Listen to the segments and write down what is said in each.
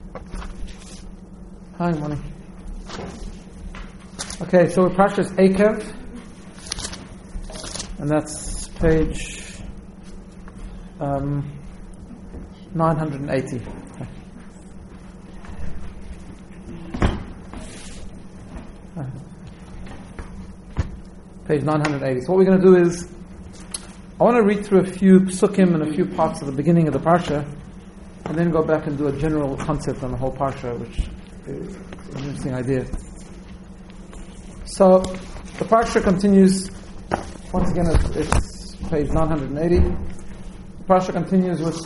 Hi, morning. Okay, so we're Parshas Eikev, and that's page 980. Page 980. So what we're going to do is, I want to read through a few psukim and a few parts of the beginning of the parsha, and then go back and do a general concept on the whole parsha, which is an interesting idea. So the parsha continues. Once again, it's page 980. The parsha continues with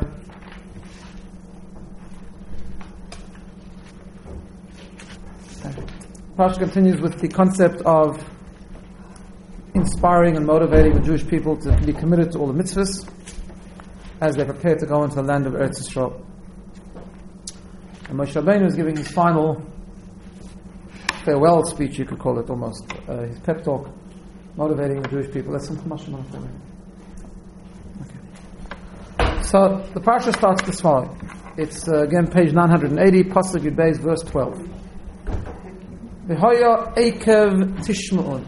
the concept of inspiring and motivating the Jewish people to be committed to all the mitzvahs as they prepare to go into the land of Eretz Yisrael. And Moshe Rabbeinu is giving his final farewell speech, you could call it almost, his pep talk, motivating the Jewish people. That's something much more. Okay. So the parsha starts this following. It's again page 980, Pasuk Yud Beis, verse 12. V'hoya Eikev Tishma'un.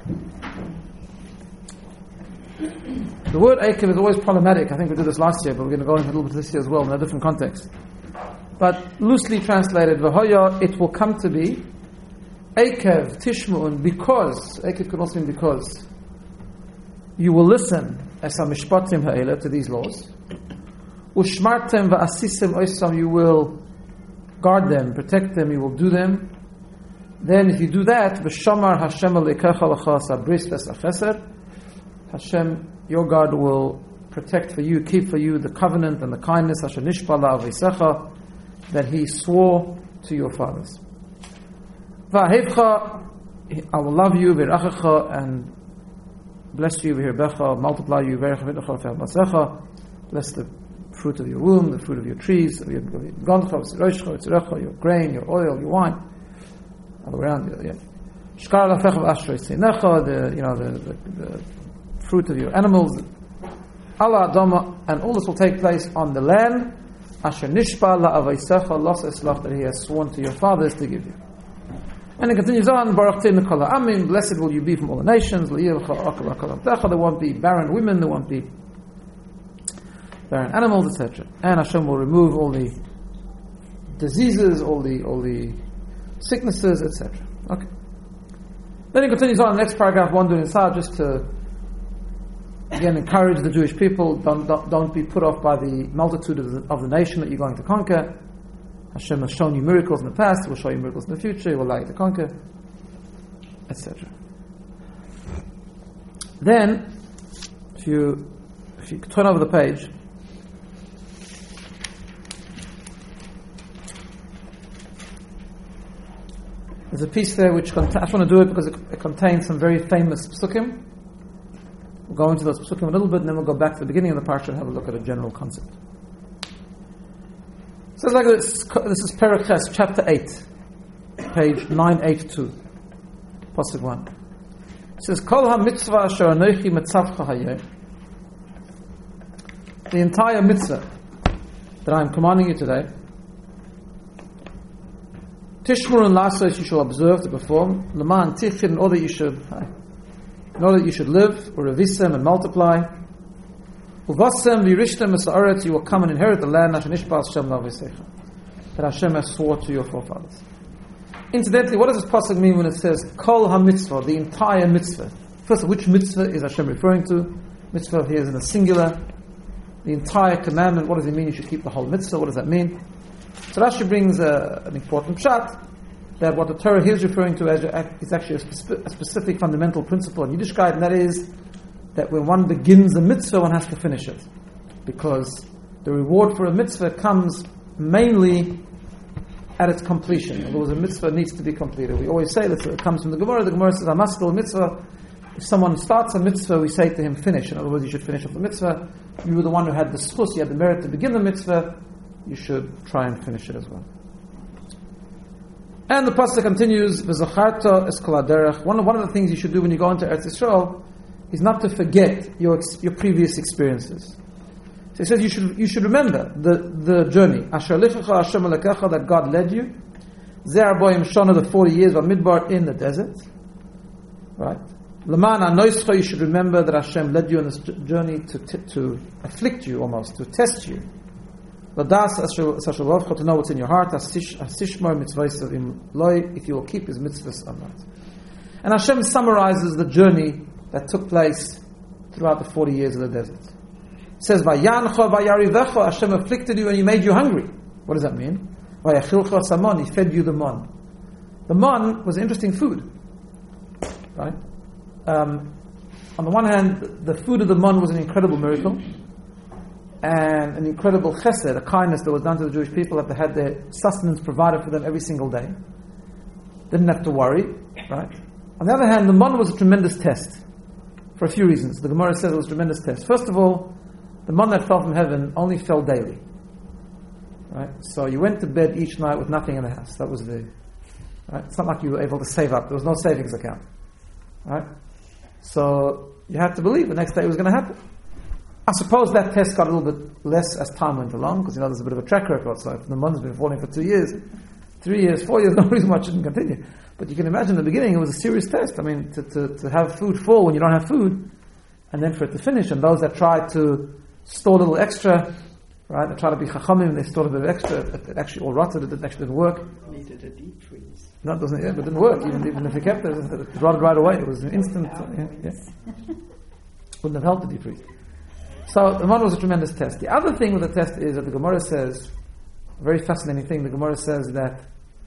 The word Eikev is always problematic. I think we did this last year, but we're going to go into a little bit this year as well in a different context. But loosely translated, V'hoya, it will come to be Eikev Tishma'un, because Eikev could also mean because you will listen as mishpatim ha'ela, to these laws. Ushmartem va'asisim oisam, you will guard them, protect them, you will do them. Then if you do that, V'shamar Hashem aleikecha l'cha sabris v'sachesed, Hashem, your God, will protect for you, keep for you the covenant and the kindness Hashem nishpa la'avisecha, that He swore to your fathers. V'ahevcha, I will love you, v'irachecha, and bless you, v'hirbecha, multiply you, v'erecha v'masecha, bless the fruit of your womb, the fruit of your trees, of your gondcha, v'tzirecha, your grain, your oil, your wine, all around you. Shkar lafecha v'ashrei tzinecha, the fruit of your animals, Allah Adama, and all this will take place on the land, Asher Nishpa la'avaisecha los eslach, that He has sworn to your fathers to give you. And it continues on, Baruch Teinu kol ha'amim, blessed will you be from all the nations, there won't be barren women, there won't be barren animals, etc. And Hashem will remove all the diseases, all the sicknesses, etc. Okay. Then it continues on, the next paragraph, one doing inside, just to again encourage the Jewish people, don't be put off by the multitude of the nation that you're going to conquer. Hashem has shown you miracles in the past, He will show you miracles in the future, He will allow you to conquer, etc. Then, if you turn over the page, there's a piece there which I just want to do it because it contains some very famous psukim. We'll go into those psukim a little bit, and then we'll go back to the beginning of the parsha and have a look at a general concept. It says like this. This is Perek Ches, chapter 8, page 982, pasuk 1. It says, Kol ha-mitzvah asher anochi metzavcha hayeh. The entire mitzvah that I am commanding you today, Tishmur and Lasos, you shall observe to perform, Leman Tichid, in order that you should live, or revisem and multiply. Uvasem v'yirishtem esa'aretz, you will come and inherit the land, Hashem nishpa Hashem la'avisecha, that Hashem has sworn to your forefathers. Incidentally, what does this pasuk mean when it says Kol ha-mitzvah, the entire mitzvah? First of all, which mitzvah is Hashem referring to? Mitzvah here is in the singular. The entire commandment, what does it mean? You should keep the whole mitzvah. What does that mean? So Rashi brings an important pshat, that what the Torah here is referring to is actually a specific fundamental principle in Yiddishkeit, and that is that when one begins a mitzvah, one has to finish it. Because the reward for a mitzvah comes mainly at its completion. In other words, a mitzvah needs to be completed. We always say that it comes from the Gemara. The Gemara says, Amaskal mitzvah. If someone starts a mitzvah, we say to him, finish. In other words, you should finish off the mitzvah. You were the one who had the schus, you had the merit to begin the mitzvah, you should try and finish it as well. And the pasuk continues, V'zacharta es kol haderech. One of the things you should do when you go into Eretz Yisrael is not to forget your previous experiences. So he says you should remember the journey. Asher lichacha Hashem alekecha, that God led you. Zer boim shana, the 40 years of Midbar in the desert. Right? Laman anoischa, you should remember that Hashem led you on this journey to afflict you, almost to test you. Ladas asher to know what's in your heart. Asishmar mitzvahs im loy, if you will keep His mitzvahs or not. And Hashem summarizes the journey that took place throughout the 40 years of the desert. It says, Vayancha vayarivecha, Hashem afflicted you and He made you hungry. What does that mean? Vayachilcha samon, He fed you the mon. The mon was interesting food. Right? On the one hand, the food of the mon was an incredible miracle and an incredible chesed, a kindness that was done to the Jewish people, that they had their sustenance provided for them every single day. Didn't have to worry. Right? On the other hand, the mon was a tremendous test for a few reasons. The Gemara says it was a tremendous test. First of all, the man that fell from heaven only fell daily. Right? So you went to bed each night with nothing in the house. That was the... Right? It's not like you were able to save up. There was no savings account. Right? So you had to believe the next day it was going to happen. I suppose that test got a little bit less as time went along, because there's a bit of a track record. So if the man's been falling for 2 years, 3 years, 4 years, no reason why it shouldn't continue. But you can imagine in the beginning it was a serious test. I mean, to have food fall when you don't have food, and then for it to finish. And those that try to store a little extra, right? They try to be chachamim, they stored a bit of extra. It actually all rotted. It actually didn't work. Needed a deep freeze. No, it doesn't. Yeah, but it didn't work. Even if you kept it, it rotted right away. It was an instant. Wouldn't have helped to deep freeze. So the one was a tremendous test. The other thing with the test is that the Gemara says, a very fascinating thing. The Gemara says that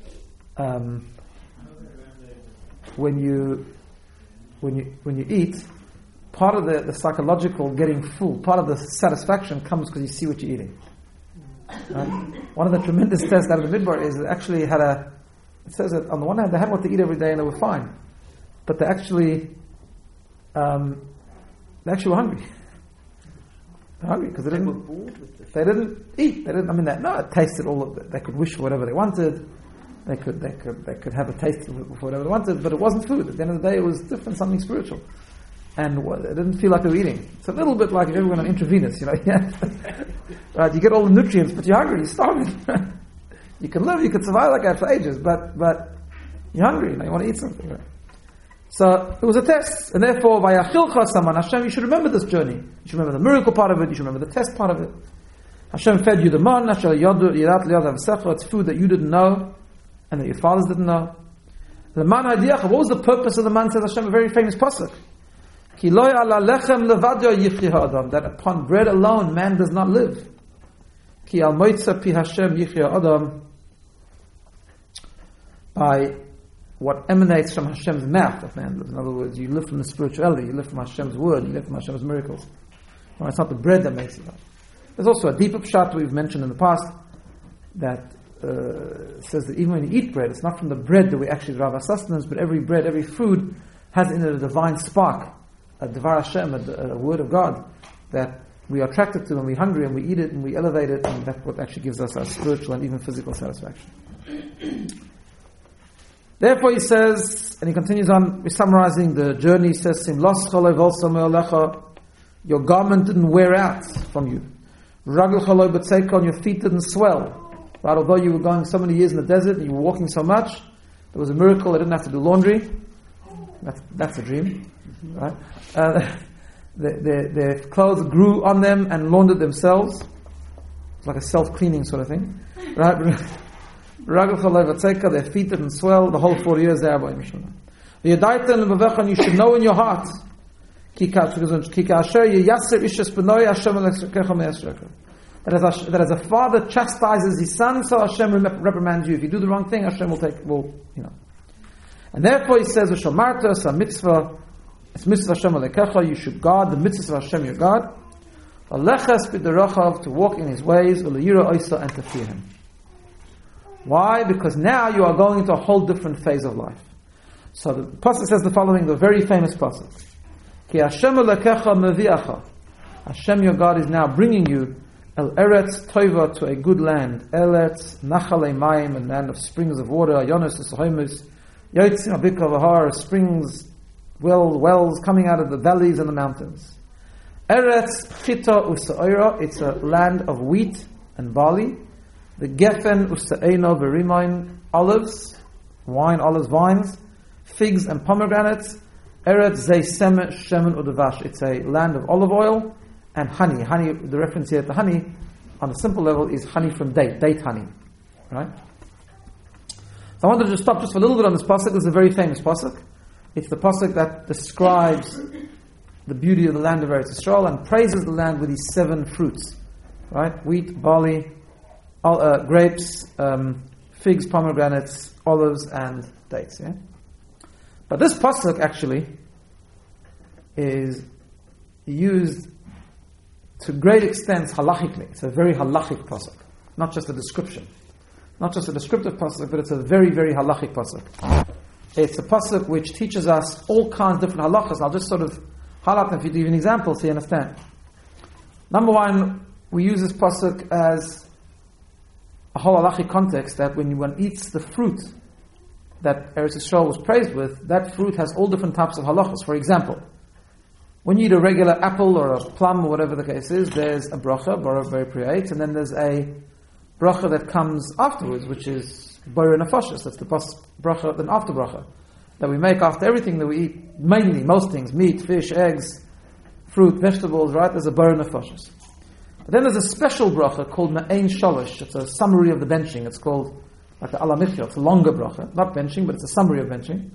when you eat, part of the psychological getting full, part of the satisfaction comes because you see what you're eating. Right? One of the tremendous tests out of the Midbar is it actually had it says that on the one hand they had what to eat every day and they were fine, but they actually were hungry. They're hungry because they were bored with this. They didn't eat. It tasted all. They could wish for whatever they wanted. They could have a taste for whatever they wanted, but it wasn't food. At the end of the day, it was different, something spiritual. And it didn't feel like they were eating. It's a little bit like if you ever went on intravenous, right? You get all the nutrients, but you're hungry, you're starving. You can live, you can survive like that for ages, but you're hungry, you want to eat something, right? So it was a test, and therefore, Vayachilcha Saman, Hashem, you should remember this journey. You should remember the miracle part of it. You should remember the test part of it. Hashem fed you the man. It's food that you didn't know, and that your fathers didn't know. The man idea. What was the purpose of the man? Says Hashem, a very famous pasuk. That upon bread alone man does not live. By what emanates from Hashem's mouth of man lives. In other words, you live from the spirituality, you live from Hashem's word, you live from Hashem's miracles. Well, it's not the bread that makes it up. There's also a deeper pshat we've mentioned in the past that says that even when you eat bread, it's not from the bread that we actually derive our sustenance, but every bread, every food has in it a divine spark, a Devar Hashem, a word of God that we are attracted to and we're hungry and we eat it and we elevate it, and that's what actually gives us our spiritual and even physical satisfaction. Therefore he says, and he continues on, we're summarizing the journey, he says, your garment didn't wear out from you. Your feet didn't swell. Right? Although you were going so many years in the desert and you were walking so much, there was a miracle, they didn't have to do laundry. That's a dream. Right? Their clothes grew on them and laundered themselves. It's like a self-cleaning sort of thing. Right? Their feet didn't swell the whole 4 years there. You should know in your heart that as a father chastises his son, so Hashem reprimands you. If you do the wrong thing, Hashem will. And therefore he says, it's mitzvah Hashem alekecha, you should guard the mitzvahs of Hashem your God, to walk in his ways, and to fear him. Why? Because now you are going into a whole different phase of life. So the pasuk says the following, the very famous pasuk. Ki Hashem alekecha mevi'acha. Hashem your God is now bringing you El Eretz Tova, to a good land. Eretz Nachalei Mayim, a land of springs of water. Yonos Esohimus. Yotzim Abika Vahar, springs, wells coming out of the valleys and the mountains. Eretz Chita Usa'ira, it's a land of wheat and barley. The Gefen Usa'ena Verimain, olives, wine, olives, vines, figs and pomegranates. Eretz Zei Shemen Udavash, it's a land of olive oil and honey. Honey, the reference here to honey, on a simple level, is honey from date honey. Right? So I wanted to just stop just for a little bit on this pasuk. It's a very famous pasuk. It's the pasuk that describes the beauty of the land of Eretz Yisrael and praises the land with these 7 fruits, right? Wheat, barley, grapes, figs, pomegranates, olives, and dates. Yeah. But this pasuk actually is used to great extent halachically. It's a very halachic pasuk, not just a description, not just a descriptive pasuk, but it's a very, very halachic pasuk. It's a pasuk which teaches us all kinds of different halachas. I'll just sort of highlight them for you to give you an example so you understand. Number one, we use this pasuk as a whole halachic context that when one eats the fruit that Eretz Yisrael was praised with, that fruit has all different types of halachas. For example, when you eat a regular apple or a plum or whatever the case is, there's a bracha, bara b'rei, and then there's a bracha that comes afterwards, which is boyer nefashos. That's the bracha, then after bracha, that we make after everything that we eat, mainly, most things, meat, fish, eggs, fruit, vegetables, right? There's a boyer nefashos. But then there's a special bracha called Ma'ain Shalosh. It's a summary of the benching. It's called, like the Ala Michya, it's a longer bracha. Not benching, but it's a summary of benching,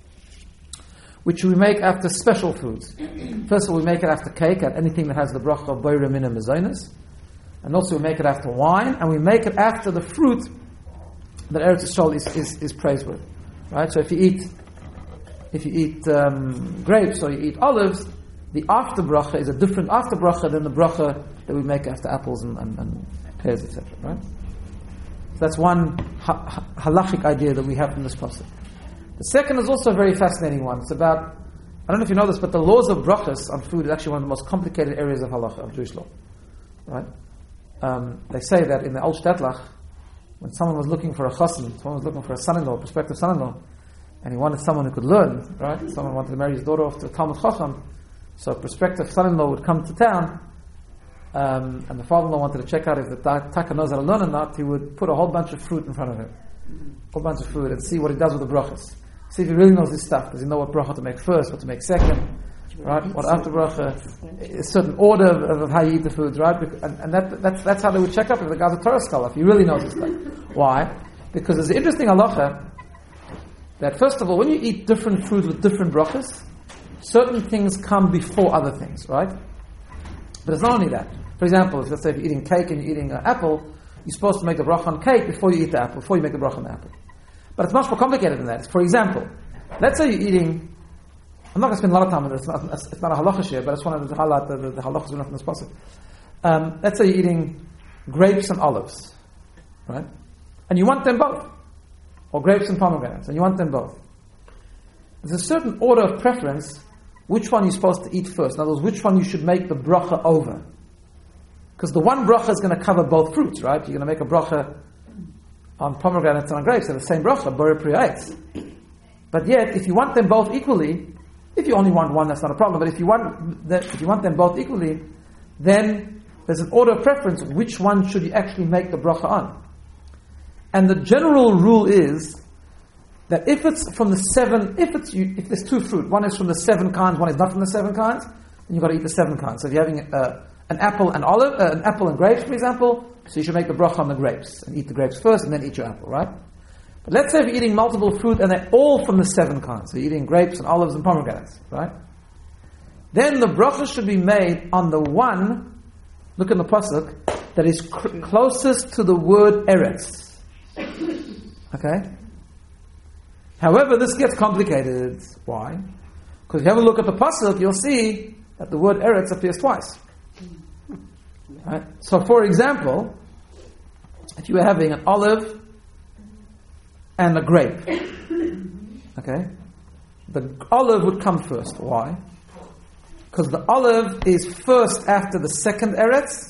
which we make after special foods. First of all, we make it after cake, and anything that has the bracha of boyer mina mezonos. And also we make it after wine, and we make it after the fruit that Eretz Yisrael is praised with. Right? So if you eat grapes or you eat olives, the after bracha is a different after bracha than the bracha that we make after apples and pears, etc. Right? So that's one halachic idea that we have from this pasuk. The second is also a very fascinating one. It's about, I don't know if you know this, but the laws of brachas on food is actually one of the most complicated areas of halacha, of Jewish law. Right? They say that in the Old Shtatlach, when someone was looking for a chassan, someone was looking for a son-in-law, prospective son-in-law, and he wanted someone who could learn, right? Someone wanted to marry his daughter off to a Talmud Chacham, so a prospective son-in-law would come to town, and the father-in-law wanted to check out if the taka knows how to learn or not. He would put a whole bunch of fruit in front of him, a whole bunch of food, and see what he does with the brachas. See if he really knows this stuff. Does he know what bracha to make first, what to make second, right? What after bracha, a certain order of how you eat the foods, right? And that's how they would check up if the guy's a Torah scholar, if he really knows this stuff. Why? Because there's an interesting halacha that first of all, when you eat different foods with different brachas, certain things come before other things, right? But it's not only that. For example, let's say if you're eating cake and you're eating an apple, you're supposed to make the bracha on cake before you eat the apple, before you make the bracha on the apple. But it's much more complicated than that. For example, let's say you're eating, I'm not going to spend a lot of time on this, it's not a halacha here, but I just wanted to highlight the halachas we know from this pasuk. Let's say you're eating grapes and olives, right? And you want them both. Or grapes and pomegranates, and you want them both. There's a certain order of preference, which one you're supposed to eat first. In other words, which one you should make the bracha over. Because the one bracha is going to cover both fruits, right? You're going to make a bracha on pomegranates and on grapes, and the same bracha, borer priyatz. But yet, if you want them both equally, if you only want one, that's not a problem. But if you want them both equally, then there's an order of preference. Which one should you actually make the bracha on? And the general rule is that if it's from the 7, if there's 2 fruit, one is from the 7 kinds, one is not from the 7 kinds, then you've got to eat the 7 kinds. So if you're having an apple and an apple and grapes, for example, so you should make the bracha on the grapes and eat the grapes first and then eat your apple, right? But let's say if you're eating multiple fruit and they're all from the 7 kinds, so you're eating grapes and olives and pomegranates, right? Then the bracha should be made on the one, look in the pasuk, that is closest to the word eretz. Okay? However, this gets complicated. Why? Because if you have a look at the pasuk, you'll see that the word eretz appears twice. Right? So, for example, if you were having an olive and a grape, okay, the olive would come first. Why? Because the olive is first after the second eretz,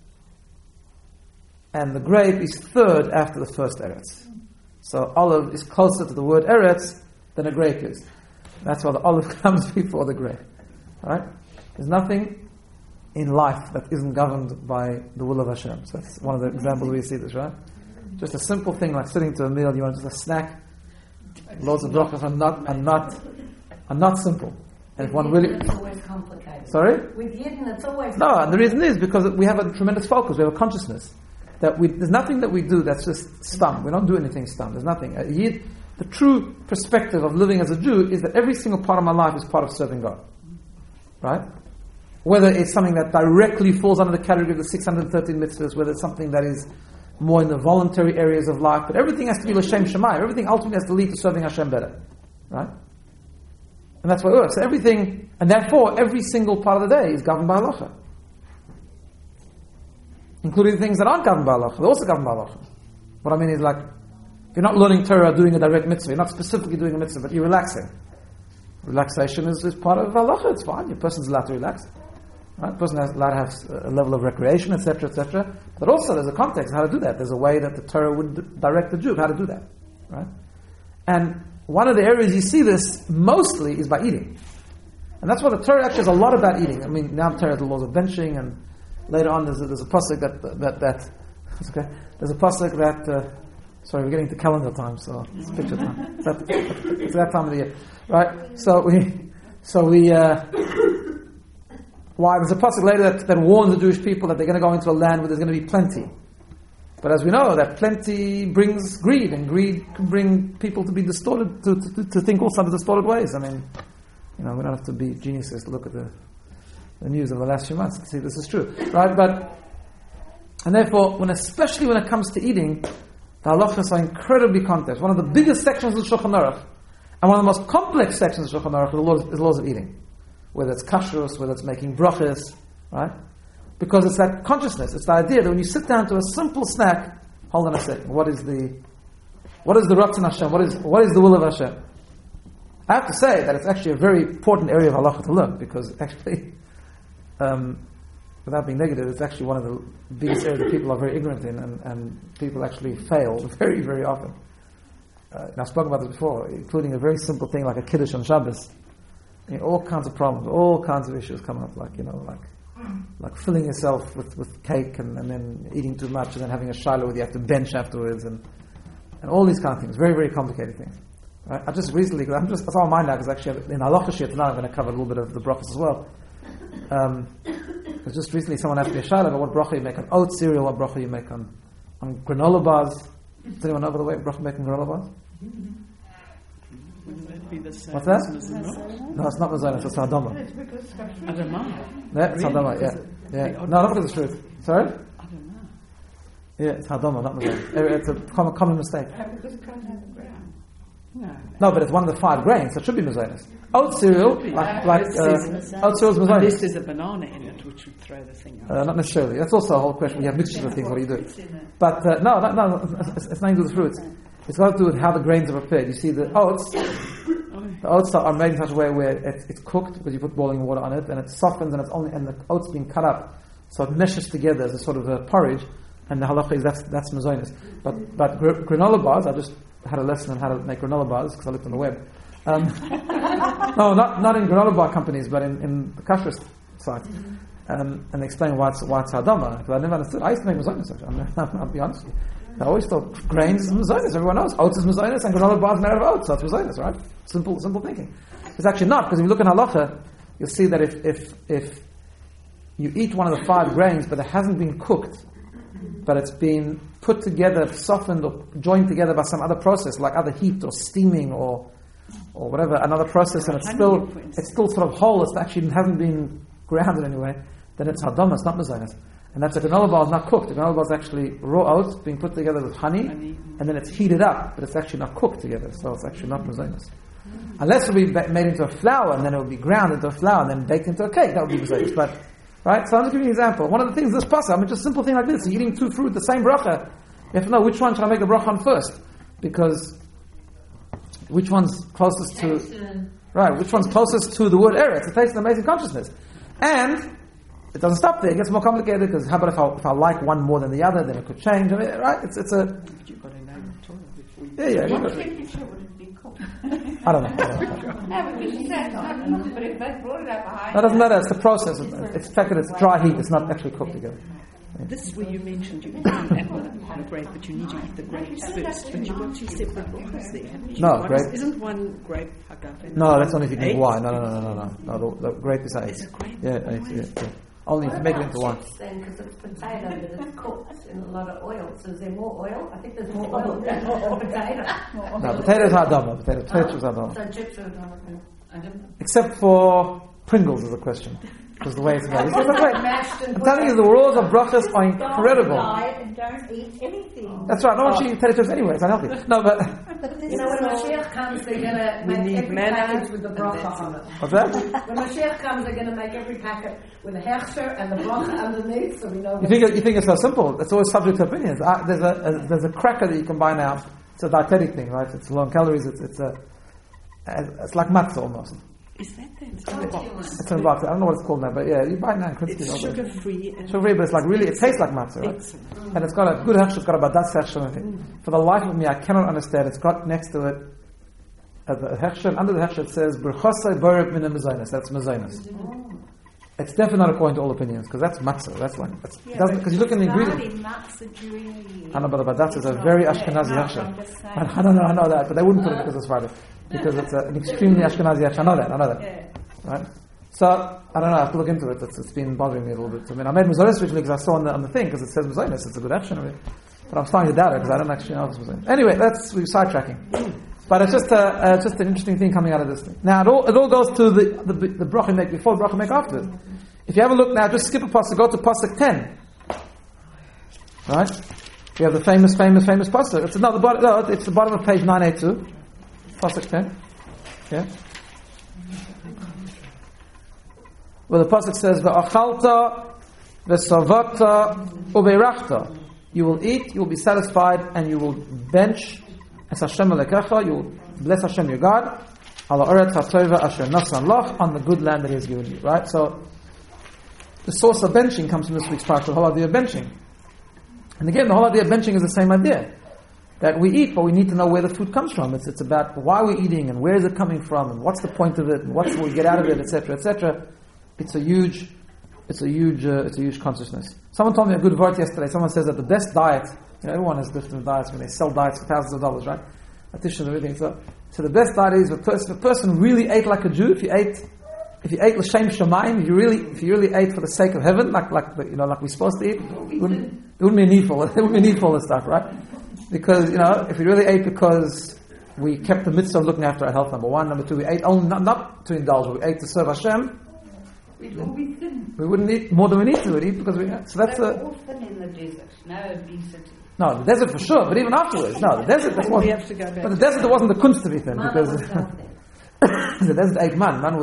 and the grape is third after the first eretz. So olive is closer to the word eretz than a grape is. That's why the olive comes before the grape. Right? There's nothing in life that isn't governed by the will of Hashem. So that's one of the examples where you see this, right? Just a simple thing like sitting to a meal, you want just a snack. Loads of brachas are not simple. And if one really... It's always complicated. Sorry? With Yidden, it's always No, and the reason is because we have a tremendous focus, we have a consciousness. There's nothing that we do that's just stum. We don't do anything stum. There's nothing. A Yid, the true perspective of living as a Jew is that every single part of my life is part of serving God. Right? Whether it's something that directly falls under the category of the 613 mitzvahs, whether it's something that is more in the voluntary areas of life, but everything has to be l'shem shamayim. Everything ultimately has to lead to serving Hashem better. Right? And that's what it works. So everything, and therefore every single part of the day is governed by halacha. Including things that aren't governed by halacha. They're also governed by halacha. What I mean is like, if you're not learning Torah or doing a direct mitzvah, you're not specifically doing a mitzvah, but you're relaxing. Relaxation is part of halacha, it's fine. Your person's allowed to relax. Right? A person is allowed to have a level of recreation, etc., etc. But also there's a context of how to do that. There's a way that the Torah would direct the Jew of how to do that. Right? And one of the areas you see this mostly is by eating. And that's why the Torah actually has a lot about eating. I mean, now the Torah has the laws of benching, and later on there's a pasuk that it's okay. There's a pasuk that sorry, we're getting to calendar time, so it's picture time. It's that time of the year, right? So we why there's a pasuk later that warns the Jewish people that they're going to go into a land where there's going to be plenty. But as we know, that plenty brings greed, and greed can bring people to be distorted, to think all sorts of distorted ways. I mean, we don't have to be geniuses to look at the news of the last few months to see this is true, right? And therefore, especially when it comes to eating, the halachas are incredibly complex. One of the biggest sections of the Shulchan Aruch, and one of the most complex sections of the Shulchan Aruch, is the laws of eating. Whether it's kashrus, whether it's making brachas, right? Because it's that consciousness, it's the idea that when you sit down to a simple snack, hold on a second, what is the Ratzon Hashem? What is the will of Hashem? I have to say that it's actually a very important area of halacha to learn, because actually, without being negative, it's actually one of the biggest areas that people are very ignorant in, and people actually fail very, very often. And I've spoken about this before, including a very simple thing like a kiddush on Shabbos. All kinds of problems, all kinds of issues come up, like filling yourself with cake and then eating too much and then having a shiloh where you have to bench afterwards and all these kind of things, very, very complicated things. Right? I just recently, that's all mine now, because actually in halacha shir tonight I'm going to cover a little bit of the brachas as well. Because just recently someone asked me a shiloh about what bracha you make on oat cereal, what bracha you make on granola bars. Does anyone know by the way bracha making granola bars? Wouldn't that be the same? What's that? As Mizunot? No, it's not Mazonos, it's Hadama. Adamah. Yeah, it's Hadama, yeah. No, not because it's truth. Sorry? I don't know. Yeah, it's Hadama, not Mazonos. It's a common mistake. Because it can't have a ground. No, but it's one of the 5 grains, so it should be Mazonos. Oat cereal, oat cereal is And Mazonos. this is a banana in it, which would throw the thing out. Not necessarily. That's also a whole question. We have mixtures of things, what do you do? But no, it's nothing to do with the fruits. It's got to do with how the grains are prepared. You see, the oats are made in such a way where it's cooked because you put boiling water on it, and it softens, and the oats being cut up, so it meshes together as a sort of a porridge. And the halacha is that's mazonos. But granola bars, I just had a lesson on how to make granola bars because I looked on the web. No, not in granola bar companies, but in the kashrus site. And they explain why it's hadama. Because I never understood. I used to make mazonos. I'll be honest with you. I always thought grains is mazonos. Everyone knows oats is mazonos and granola bars made out of oats. So it's mazonos, right? Simple thinking. It's actually not, because if you look in halacha, you'll see that if you eat one of the 5 grains, but it hasn't been cooked, but it's been put together, softened or joined together by some other process, like other heat or steaming or whatever, another process, and it's still sort of whole. It actually hasn't been ground in any way. Then it's hadama. It's not mazonos. And that's a granola bar is not cooked. The granola bar is actually raw oats being put together with honey, and then it's heated up, but it's actually not cooked together, so it's actually not mazonos. Unless it would be made into a flour, and then it would be ground into a flour, and then baked into a cake, that would be mazonos. But right, so I'm just giving you an example. One of the things this pasuk, just a simple thing like this: you're eating 2 fruit, the same bracha. You have to know which one should I make a bracha on first, because which one's closest to which one's closest to the word eretz. It takes an amazing consciousness, and it doesn't stop there. It gets more complicated, because how about if I like one more than the other, then it could change. I mean, right? It's a. You've got to know. hot oil before you... Yeah. What temperature would it be cooked? I don't know. No, because you said it's hot enough, but if they brought it up high... That doesn't matter, it's the process. It's the fact that it's dry heat, it's not actually cooked together. This is where you mentioned you can have a grape, but you need to eat the grapes first. But you've got two separate brachas there, haven't you? No, grape. Isn't one grape hagafen? No, that's only if you drink wine. No, the grape is eight. It's a grape. Yeah. Only if you make it into wine. Then, because it's potato, but it's cooked in a lot of oil. So is there more oil? I think there's more oil than potato. No, potatoes are done. Potatoes are done. So chips are done. Except for Pringles is the question. Because the way it's made. I'm telling you, the rules of brachas are incredible. And don't eat anything. That's right. I don't want you to eat potato chips anyway. It's unhealthy. No, but You know, when Mashiach comes, they're going to make every package with the bracha on it. what's that? When Mashiach comes, they're going to make every packet with a hechsher and the bracha underneath, so we know. You think it's so simple? It's always subject to opinions. There's a cracker that you can buy now. It's a dietetic thing, right? It's low in calories. It's like matzah almost. Is that the box? It's in a box. I don't know what it's called now, but yeah, you buy it now in Krinsky. It's sugar-free. Sugar-free, but it's like really, it tastes like matzah, right? Excellent. And it's got a good hechsher, it's got a badat hechsher in it. For the life of me, I cannot understand. It's got next to it the hechsher, and under the hechsher it says Berchosai Baruch Min Mezainas. That's Mezainas. It's definitely not according to all opinions, because that's matzah. That's like, because you look in the ingredients. I know, but the badat is a very Ashkenazi hechsher. I know that, but they wouldn't put it because it's Friday. Because it's an extremely Ashkenazi hechsher. I know that. Right? So, I don't know, I have to look into it. It's been bothering me a little bit. I mean, I made Mezainas originally because I saw on the thing, because it says Mezainas. It's a good hechsher. But I'm starting to doubt it, because I don't actually know if it's Mezainas. Anyway, we're sidetracking. But it's just an interesting thing coming out of this thing. Now, it all goes to the bracha make before, the bracha make after. If you have a look now, just skip a pasuk, go to pasuk 10. Right? You have the famous pasuk. It's the bottom of page 982. Pasuk 10. Yeah. Where the pasuk says, "V'achalta v'savata ubeirachta." You will eat, you will be satisfied, and you will bench. As Hashem Alekecha, you will bless Hashem your God. Ala oretz hatova asher nasan loch, on the good land that He has given you. Right. So the source of benching comes from this week's parsha, the whole idea of benching. And again, the whole idea of benching is the same idea. That we eat, but we need to know where the food comes from. It's about why we're eating, and where is it coming from, and what's the point of it, and what we get out of it, etc., etc. It's a huge consciousness. Someone told me a good word yesterday. Someone says that the best diet, everyone has different diets when they sell diets for thousands of dollars, right? Dietitians and everything. So the best diet is if a person really ate like a Jew, if you ate l'shem shamayim, if you really ate for the sake of heaven, like we're supposed to eat, it wouldn't be needful. It wouldn't be needful and stuff, right? Because if we really ate because we kept the mitzvah of looking after our health, number one, number two, we ate only not to indulge, but we ate to serve Hashem. We wouldn't eat more than we need to eat because we. So that's all thin in the desert. No obesity. No, the desert for sure, but even afterwards, the desert. But the desert, there wasn't the kunst to be thin because the desert ate man. Man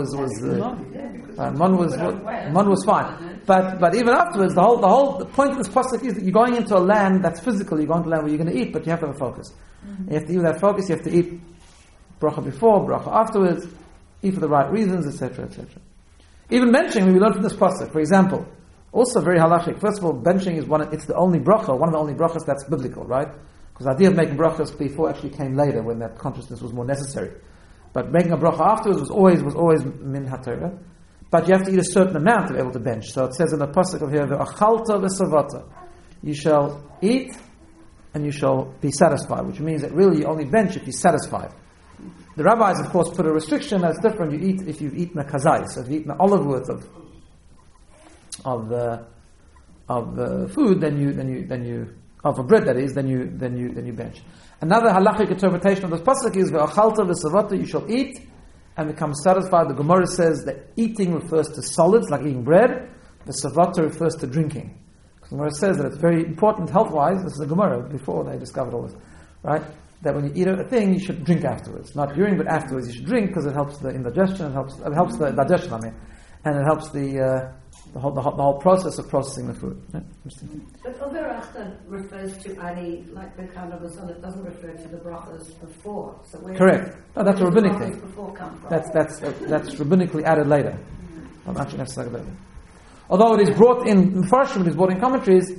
was fine. But even afterwards, the point of this pasuk is that you're going into a land that's physical. You're going to a land where you're going to eat, but you have to have a focus. You have to eat that focus. You have to eat bracha before, bracha afterwards, eat for the right reasons, etc., etc. Even benching, we learn from this pasuk. For example, also very halachic. First of all, benching is it's the only bracha, one of the only brachas that's biblical, right? Because the idea of making brachas before actually came later, when that consciousness was more necessary. But making a bracha afterwards was always min haTorah. But you have to eat a certain amount to be able to bench. So it says in the pasuk of here, "V'achalta v'savata," you shall eat and you shall be satisfied, which means that really you only bench if you're satisfied. The rabbis, of course, put a restriction that's different. You eat if you've eaten a kazai, so if you've eaten an olive worth of food, then you of a bread, that is, then you bench. Another halachic interpretation of this pasuk is "Ve'achalta v'savata," you shall eat and become satisfied. The Gemara says that eating refers to solids, like eating bread. The savata refers to drinking. The Gemara says that it's very important health-wise. This is the Gemara before they discovered all this, right? That when you eat a thing, you should drink afterwards. Not during, but afterwards. You should drink because it helps the indigestion. It helps the digestion. And it helps the whole process of processing the food. Yeah? But Uberachta refers to Ani, like the kind of a son. It doesn't refer to the brachas before. So correct. No, that's a rabbinic thing. Before come from? That's rabbinically added later. I'm actually going to say about it. Although it is brought in Mefarshim, it is brought in commentaries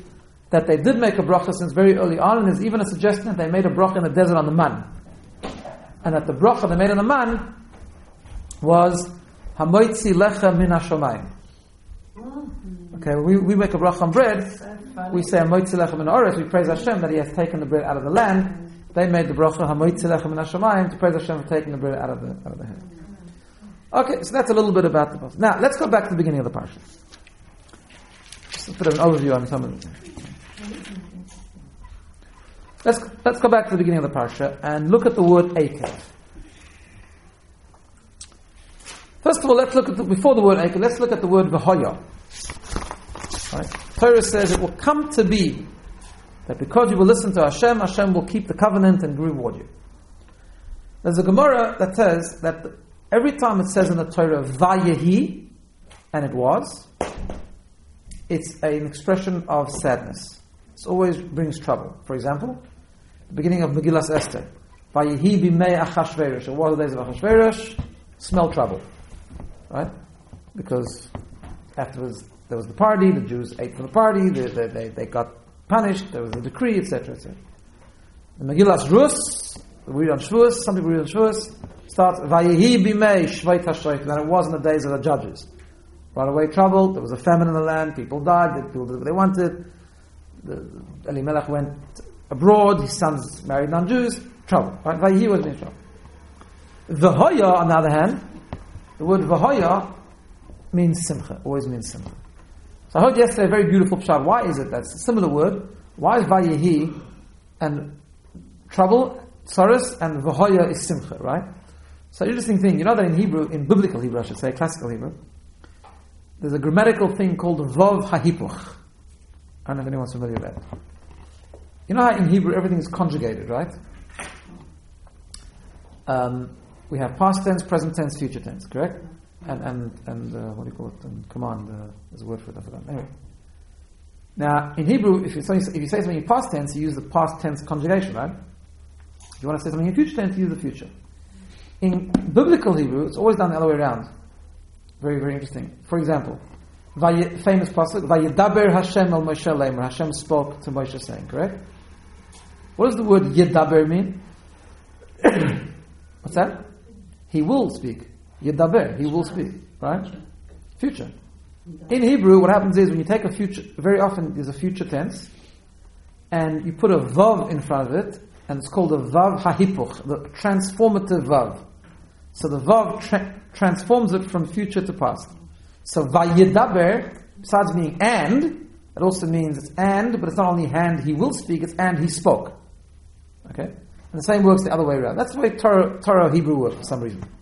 that they did make a bracha since very early on, and there's even a suggestion that they made a bracha in the desert on the man. And that the bracha they made on the man was Hamoitzi Lechem Min HaShamayim. Okay, we make a bracha on bread, we say Hamoitzi Lechem Min HaOretz, we praise Hashem that He has taken the bread out of the land. They made the bracha Hamoitzi Lechem Min HaShamayim to praise Hashem for taking the bread out of the heaven. Okay, so that's a little bit about the bracha. Now, let's go back to the beginning of the parsha. Just a bit of an overview on some of it. Let's go back to the beginning of the parsha and look at the word Eikev. First of all, let's look at before the word Eikev, let's look at the word V'hoya. Right? Torah says it will come to be that because you will listen to Hashem, Hashem will keep the covenant and reward you. There's a Gemara that says that every time it says in the Torah Vayehi, and it was, it's an expression of sadness. It always brings trouble. For example, the beginning of Megillas Esther, Vayehi b'mei Achashverosh. It was the days of Achashverosh. Smell trouble, right? Because afterwards there was the party. The Jews ate from the party. They got punished. There was a decree, etc., etc. The Megillas Rus, we read on Shavuos. Some people read on Shavuos. Starts Vayehi b'mei Shveit HaShoyt. And it was in the days of the judges. Brought away trouble. There was a famine in the land. People died. People did what they wanted. Elimelech went abroad. His sons married non-Jews. Trouble. Right? Vayehi was in trouble. V'hoya, on the other hand, the word V'hoya means simcha. Always means simcha. So I heard yesterday a very beautiful pshat. Why is it that's a similar word? Why is Vayehi and trouble, tsaros, and V'hoya is simcha, right? So interesting thing, you know that in Hebrew, in biblical Hebrew I should say, classical Hebrew, there's a grammatical thing called Vav HaHipuch. I don't know if anyone's familiar with that. You know how in Hebrew everything is conjugated, right? We have past tense, present tense, future tense, correct? And what do you call it? And command, there's a word for it, I forgot. Anyway. Now, in Hebrew, if you say something in past tense, you use the past tense conjugation, right? If you want to say something in future tense, you use the future. In biblical Hebrew, it's always done the other way around. Very, very interesting. For example, famous pasuk, Vayedaber Hashem el Moshe Leimer. Hashem spoke to Moshe saying, correct? What does the word Yedaber mean? What's that? He will speak. Yedaber, he will speak. Right? Future. In Hebrew, what happens is when you take a future, very often there's a future tense, and you put a vav in front of it, and it's called a vav hahipuch, the transformative vav. So the vav transforms it from future to past. So vayedaber, besides meaning and, it also means it's and, but it's not only and he will speak, it's and he spoke. Okay? And the same works the other way around. That's the way Torah Hebrew works for some reason.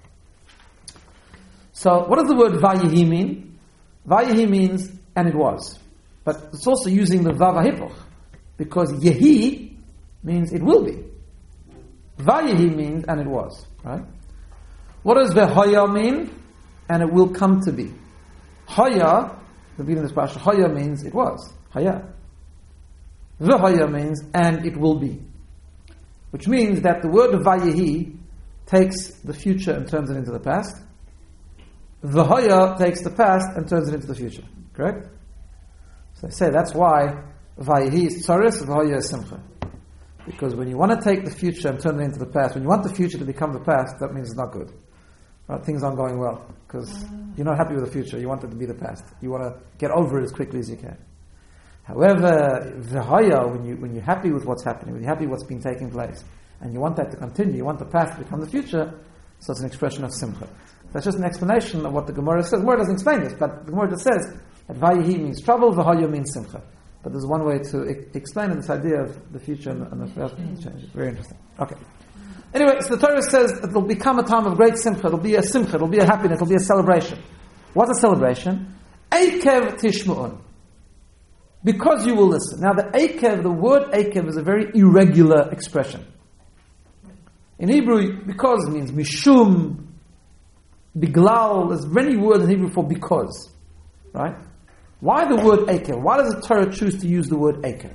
So, what does the word Vayehi mean? Vayehi means, and it was. But it's also using the Vav HaHipuch. Because Yehi means it will be. Vayehi means, and it was. Right? What does V'hoya mean? And it will come to be. Hoya, the beginning of this parasha, Hoya means it was. Haya. V'hoya means, and it will be. Which means that the word Vayehi takes the future and turns it into the past. V'hoya takes the past and turns it into the future. Correct? So I say that's why Vayehi is tsaros, V'hoya is simcha. Because when you want to take the future and turn it into the past, when you want the future to become the past, that means it's not good. Right? Things aren't going well. Because you're not happy with the future. You want it to be the past. You want to get over it as quickly as you can. However, V'hoya, when you're happy with what's happening, when you're happy with what's been taking place, and you want that to continue, you want the past to become the future, so it's an expression of simcha. That's just an explanation of what the Gemara says. The Gemara doesn't explain this, but the Gemara just says that Vayehi means trouble, V'hoya means simcha. But there's one way to explain this idea of the future and the past change. Very interesting. Okay. Anyway, so the Torah says that it'll become a time of great simcha. It'll be a simcha. It'll be a happiness. It'll be a celebration. What's a celebration? Eikev tishmu'un. Because you will listen. Now the eikev, the word eikev is a very irregular expression. In Hebrew, because means mishum, biglal. There's many words in Hebrew for because. Right? Why the word eikev? Why does the Torah choose to use the word eikev?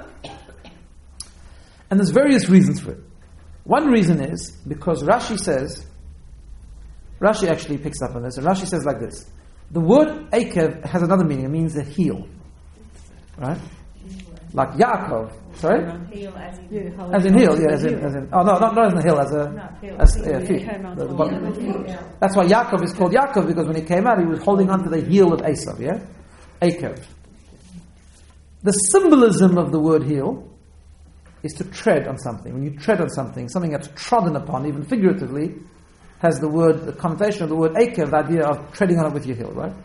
And there's various reasons for it. One reason is because Rashi actually picks up on this, and Rashi says like this: the word eikev has another meaning. It means a heel, right? Like Yaakov, sorry? Heel as in As in heel, as in, oh no, not as in heel, feet. That's why Yaakov is called Yaakov, because when he came out, he was holding onto the heel of Esav, Akev. The symbolism of the word heel is to tread on something. When you tread on something that's trodden upon, even figuratively, has the connotation of the word Akev, the idea of treading on it with your heel, right?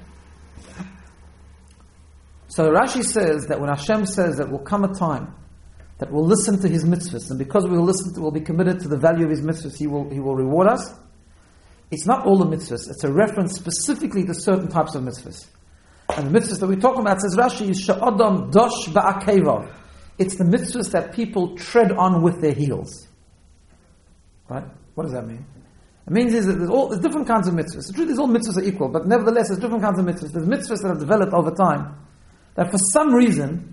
So Rashi says that when Hashem says that will come a time that we'll listen to His mitzvahs, and because we'll be committed to the value of His mitzvahs, He will reward us. It's not all the mitzvahs. It's a reference specifically to certain types of mitzvahs. And the mitzvahs that we're talking about, says Rashi, is she'adam dosh ba'akevav. It's the mitzvahs that people tread on with their heels. Right? What does that mean? It means is that there's different kinds of mitzvahs. The truth is all mitzvahs are equal, but nevertheless there's different kinds of mitzvahs. There's mitzvahs that have developed over time, that for some reason,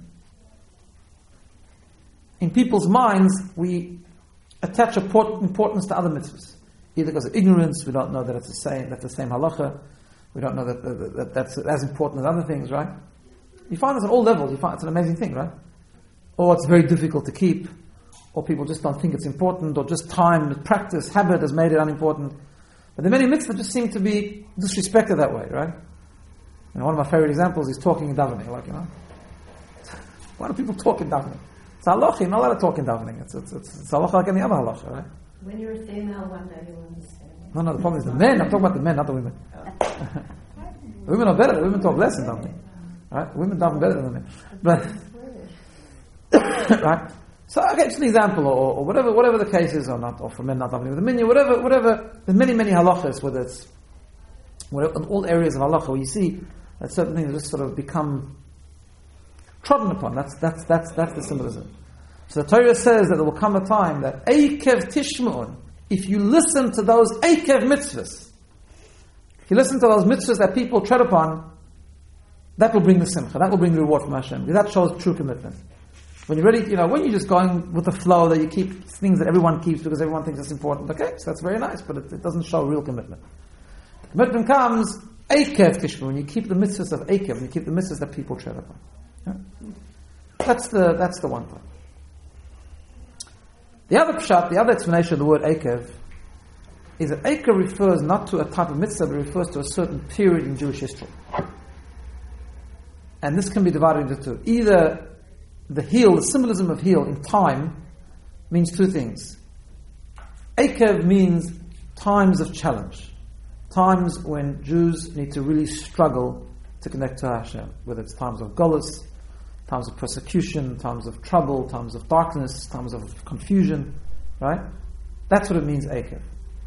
in people's minds, we attach importance to other mitzvahs. Either because of ignorance, we don't know that it's the same halacha, we don't know that that's as important as other things, right? You find this at all levels, you find it's an amazing thing, right? Or it's very difficult to keep, or people just don't think it's important, or just time, practice, habit has made it unimportant. But the many mitzvahs just seem to be disrespected that way, right? One of my favorite examples is talking in davening. Why do people talk in davening? It's halacha, you're not allowed to talk in davening. It's halacha like any other halacha, right? When you're a female, one day you'll understand. No, the problem is the men. I'm talking about the men, not the women. The women are better. The women talk less in davening. Right? Women daven better than the men. But, right? So, okay, just an example, or whatever the case is, or not, or for men not davening with the men, whatever, there's many halachas, whether it's in all areas of halacha where you see that certain things just sort of become trodden upon. That's the symbolism. So the Torah says that there will come a time that Eikev Tishma'un, if you listen to those Eikev mitzvahs, if you listen to those mitzvahs that people tread upon, that will bring the simcha, that will bring the reward from Hashem. That shows true commitment. When you're ready, when you're just going with the flow, that you keep things that everyone keeps because everyone thinks it's important, okay, so that's very nice, but it doesn't show real commitment. The commitment comes Eikev Tishma, when you keep the mitzvahs of Eikev, when you keep the mitzvahs that people tread upon. Yeah? That's the one thing. The other pshat, the other explanation of the word Eikev, is that Eikev refers not to a type of mitzvah, but refers to a certain period in Jewish history. And this can be divided into two. Either the symbolism of heel in time, means two things. Eikev means times of challenge. Times when Jews need to really struggle to connect to Hashem, whether it's times of golus, times of persecution, times of trouble, times of darkness, times of confusion, right? That's what it means, Eikev.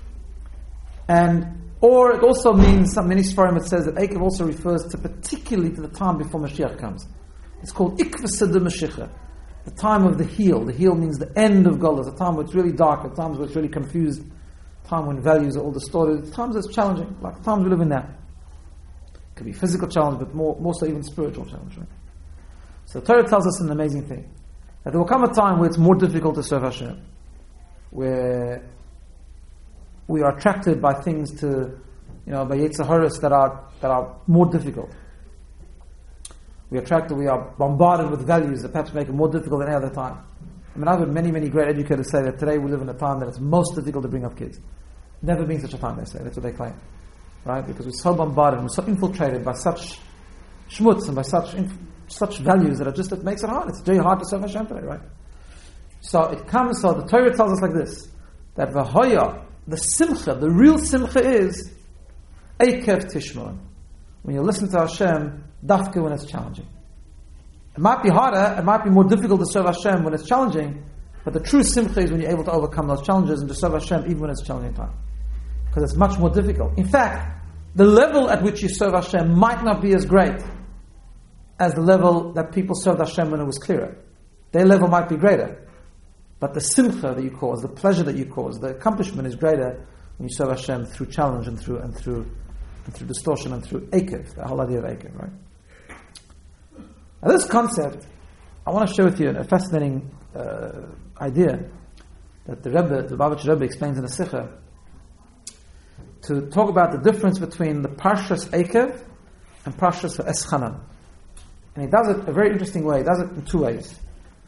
Or it also means, many Sfarim it says that Eikev also refers to particularly to the time before Mashiach comes. It's called Ikvasad Mashiach, the time of the heel. The heel means the end of golus, a time where it's really dark, a time where it's really confused, time when values are all distorted, times that's challenging, like the times we live in now. It could be physical challenge, but more so even spiritual challenge, right? So the Torah tells us an amazing thing, that there will come a time where it's more difficult to serve Hashem, where we are attracted by things by Yetzer Haras that are more difficult. We are bombarded with values that perhaps make it more difficult than any other time. I've heard many great educators say that today we live in a time that it's most difficult to bring up kids. Never been such a time, they say. That's what they claim. Right? Because we're so bombarded, we're so infiltrated by such shmutz and by such values that it makes it hard. It's very hard to serve Hashem today, right? So the Torah tells us like this, that the simcha, the real simcha is Eikev Tishma. When you listen to Hashem, dafka when it's challenging. It might be harder, it might be more difficult to serve Hashem when it's challenging, but the true simcha is when you're able to overcome those challenges and to serve Hashem even when it's a challenging time. Because it's much more difficult. In fact, the level at which you serve Hashem might not be as great as the level that people served Hashem when it was clearer. Their level might be greater, but the simcha that you cause, the pleasure that you cause, the accomplishment is greater when you serve Hashem through challenge and through distortion and through Eikev, the whole idea of Eikev, right? Now this concept, I want to share with you a fascinating idea that the Lubavitcher Rebbe explains in the Sikha, to talk about the difference between the Parshas Eikev and Parshas Eschanan. And he does it a very interesting way. He does it in two ways.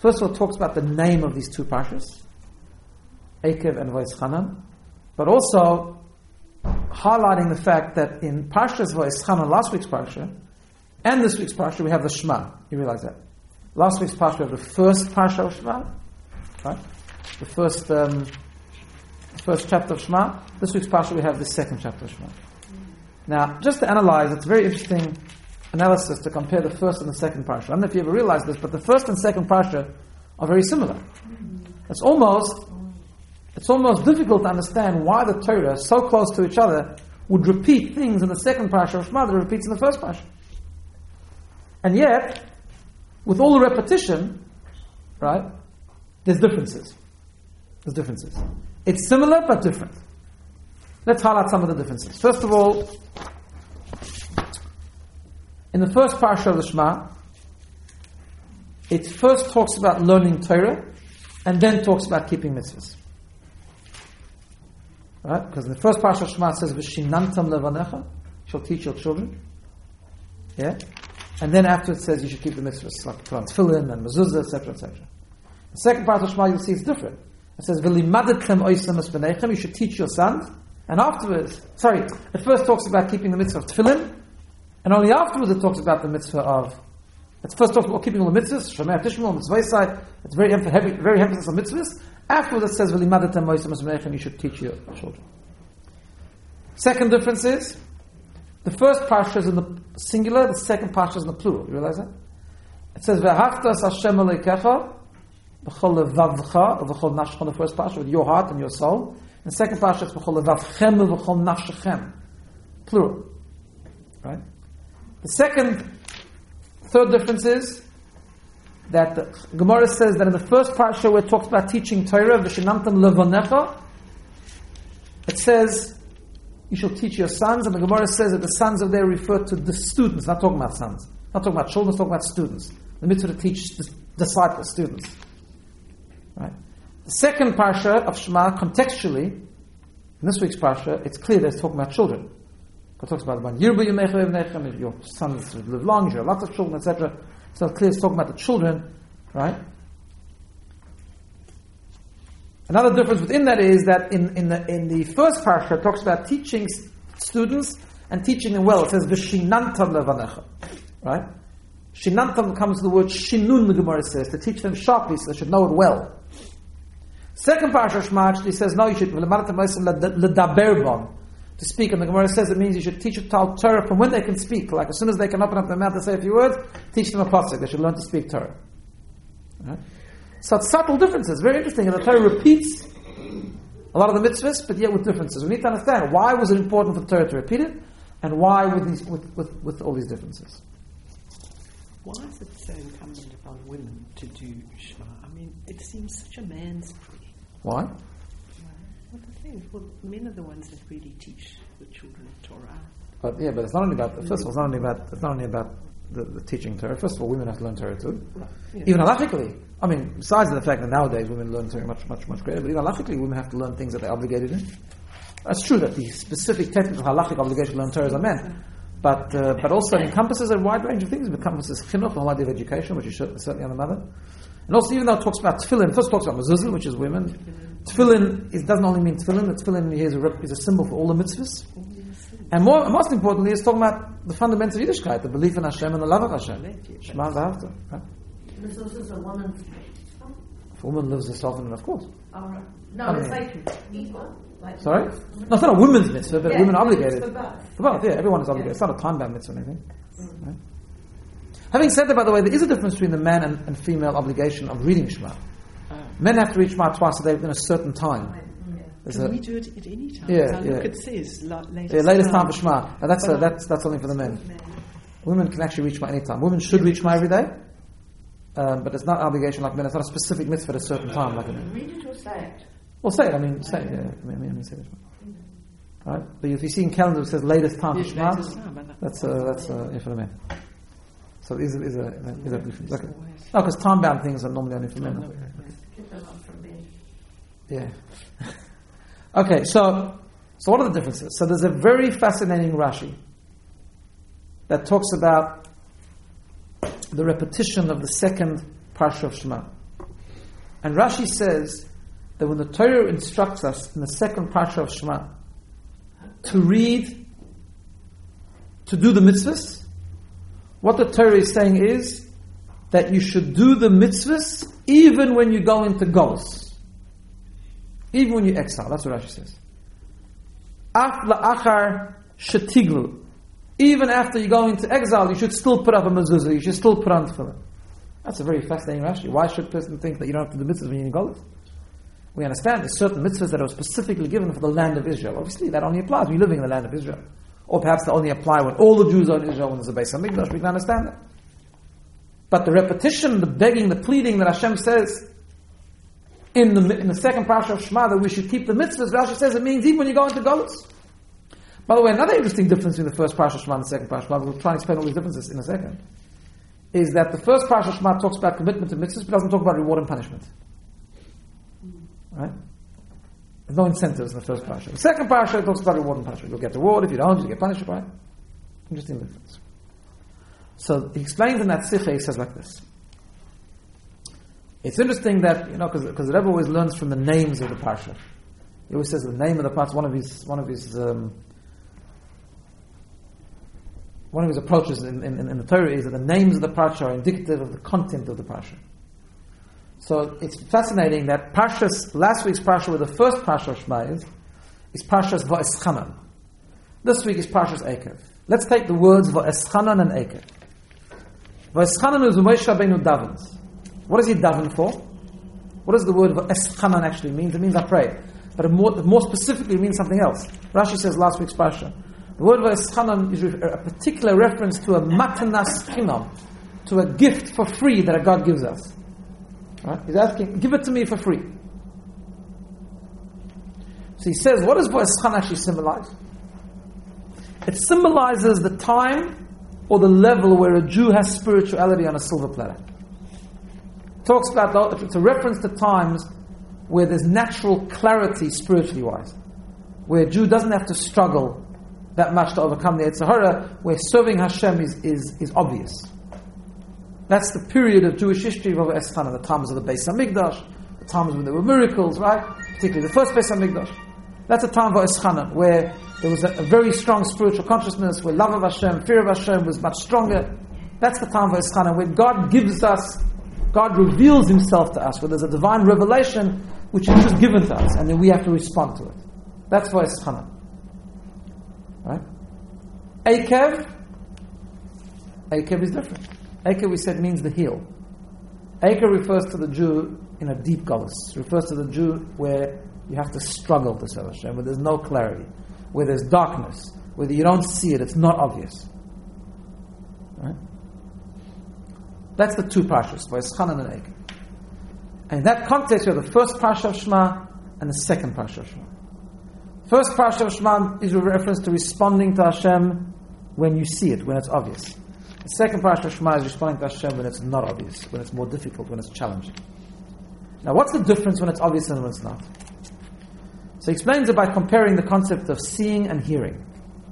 First of all, it talks about the name of these two parshas, Eikev and Vayischanan, but also highlighting the fact that in Parshas Vayischanan, last week's parsha, and this week's parsha, we have the Shema. You realize that? Last week's parsha, we have the first parsha of Shema, right? The first chapter of Shema. This week's parsha, we have the second chapter of Shema. Now, just to analyze, it's a very interesting analysis to compare the first and the second parsha. I don't know if you ever realized this, but the first and second parsha are very similar. It's almost difficult to understand why the Torah, so close to each other, would repeat things in the second parsha of Shema that it repeats in the first parsha. And yet, with all the repetition, right, there's differences. It's similar but different. Let's highlight some of the differences. First of all, in the first parsha of the Shema, it first talks about learning Torah and then talks about keeping mitzvahs. Right? Because in the first parsha of Shema it says, V'shinantam levanecha, you shall teach your children. Yeah? And then after it says you should keep the mitzvahs, like put on tefillin and mezuzah, etc., etc. The second part of Shema you'll see it's different. It says, V'limadetchem oisam es b'neichem, you should teach your sons. And afterwards, it first talks about keeping the mitzvah of tefillin, and only afterwards it talks about the mitzvah of, it first talks about keeping all the mitzvahs, Shemei Tishmol, mitzvah, it's very emphasis on mitzvahs. Afterwards it says, V'limadethem oisam es b'neichem, you should teach your children. Second difference is, the first parsha is in the singular, the second parsha is in the plural. You realize that? It says, V'ahavtas Hashem Elokecha, B'chol levavcha, v'chol nafshecha, the first parsha, with your heart and your soul. And the second parsha is B'chol levavchem, v'chol nafshechem. Plural. Right? The third difference is that the Gemara says that in the first parsha where it talks about teaching Torah, V'shinamtam levanecha, it says, you shall teach your sons, and the Gemara says that the sons of there refer to the students, not talking about sons, not talking about children, it's talking about students. The mitzvah to teach disciples, students. Right? The second parsha of Shema, contextually, in this week's parsha, it's clear that it's talking about children. It talks about if your sons live long, you have lots of children, etc. So it's clear it's talking about the children, right? Another difference within that is that in the first parsha it talks about teaching students and teaching them well. It says v'shinantam levanecha, right? Shinantam comes to the word shinun. The Gemara says to teach them sharply so they should know it well. Second parsha Shema actually says no, you should ledaber bon, to speak, and the Gemara says it means you should teach a child Torah from when they can speak. Like as soon as they can open up their mouth to say a few words, teach them a pasuk. They should learn to speak Torah. Right? So it's subtle differences, very interesting. And the Torah repeats a lot of the mitzvahs, but yet with differences. We need to understand why was it important for the Torah to repeat it, and why with all these differences. Why is it so incumbent upon women to do Shema? I mean, it seems such a man's plea. Why? Well, the thing is, men are the ones that really teach the children Torah. But it's not only about. First of all, it's not only about the teaching Torah. First of all, women have to learn Torah too. Right. Yeah. Even halachically. I mean, besides the fact that nowadays women learn Torah much greater, but even halachically, women have to learn things that they're obligated in. It's true that the specific technical halachic obligation to learn Torah is on men, but also it encompasses a wide range of things. It encompasses chinuch, the whole idea of education, which is certainly on the mother. And also, even though it talks about tefillin, first talks about mezuzah, which is women. Tefillin doesn't only mean tefillin. The tefillin here is a symbol for all the mitzvahs. And most importantly, it's talking about the fundamentals of Yiddishkeit, the belief in Hashem and the love of Hashem. Shema v'ahavta. Right? This is a woman's. If a woman lives herself in it, of course. It's like equal. Sorry? No, it's not a women's mitzvah, but women are obligated. For both, yeah, everyone is obligated. It's not a time-bound mitzvah or anything. Right? Having said that, by the way, there is a difference between the man and female obligation of reading Shema. Men have to read Shema twice a day within a certain time. Can we do it at any time? Yeah. Look, it says latest time for Shema. That's only for the men. Women can actually read Shema any time. Women should read Shema every day, but it's not an obligation like men. It's not a specific mitzvah at a certain time. Like read it or say it. Well, say it. I mean, say it. Yeah, I mean, say it. Right? But if you see in calendar it says latest time for Shema, that's for the men. So is a difference. Okay. No, because time-bound things are normally only for men. Yeah. Okay, so what are the differences? So there's a very fascinating Rashi that talks about the repetition of the second parsha of Shema. And Rashi says that when the Torah instructs us in the second parsha of Shema to read, to do the mitzvahs, what the Torah is saying is that you should do the mitzvahs even when you go into Golus. Even when you exile. That's what Rashi says. Af la'achar shetiglu. Even after you go into exile, you should still put up a mezuzah. You should still put on tefillin. That's a very fascinating Rashi. Why should a person think that you don't have to do mitzvahs when you're in Golus? We understand there's certain mitzvahs that are specifically given for the land of Israel. Obviously, that only applies when you're living in the land of Israel. Or perhaps they only apply when all the Jews are in Israel, when there's a Beis HaMikdash. We can understand that. But the repetition, the begging, the pleading that Hashem says in the second parsha of Shema that we should keep the mitzvahs, Rashi says it means even when you go into Golus. By the way, another interesting difference between the first parsha of Shema and the second parsha of Shema, we'll try and explain all these differences in a second, is that the first parsha of Shema talks about commitment to mitzvahs, but doesn't talk about reward and punishment. Right? There's no incentives in the first parsha. The second parsha talks about reward and punishment. You'll get reward, if you don't, you get punished, right? Interesting difference. So he explains in that Sikha, he says like this. It's interesting that, because the Rebbe always learns from the names of the parsha. He always says the name of the parsha, one of his approaches in the Torah is that the names of the parsha are indicative of the content of the parsha. So it's fascinating that last week's parsha, where the first parsha of Shema is Parshas Va'eschanan. This week is Parshas Eikev. Let's take the words Va'eschanan and Eikev. Va'eschanan is Moshe Rabbeinu davens. What does he daven for? What does the word Va'eschanan actually mean? It means I pray. But more specifically, it means something else. Rashi says last week's parsha. The word Va'eschanan is a particular reference to a matanas chinam, to a gift for free that a God gives us. Right? He's asking, give it to me for free. So he says, what does Va'eschan actually symbolize? It symbolizes the time or the level where a Jew has spirituality on a silver platter. It talks about, it's a reference to times where there's natural clarity spiritually wise, where a Jew doesn't have to struggle that much to overcome the Yetzer Hara, where serving Hashem is obvious. That's the period of Jewish history of Eschana, the times of the Beis HaMikdash, the times when there were miracles, right? Particularly the first Beis HaMikdash. That's a time of Eschana, where there was a very strong spiritual consciousness, where love of Hashem, fear of Hashem was much stronger. That's the time of Eschana, where God reveals Himself to us, where there's a divine revelation which is just given to us, and then we have to respond to it. That's for Eschana. Right? Eikev is different. Eikev, we said, means the heel. Eikev refers to the Jew in a deep Golus. Refers to the Jew where you have to struggle to serve Hashem, where there's no clarity, where there's darkness, where you don't see it, it's not obvious. Right? That's the two parshas, Va'eschanan and Eikev. And in that context, you have the first parsha of Shema and the second parsha of Shema. First parsha of Shema is a reference to responding to Hashem when you see it, when it's obvious. The second parsha of Shema is responding to Hashem when it's not obvious, when it's more difficult, when it's challenging. Now, what's the difference when it's obvious and when it's not? So he explains it by comparing the concept of seeing and hearing.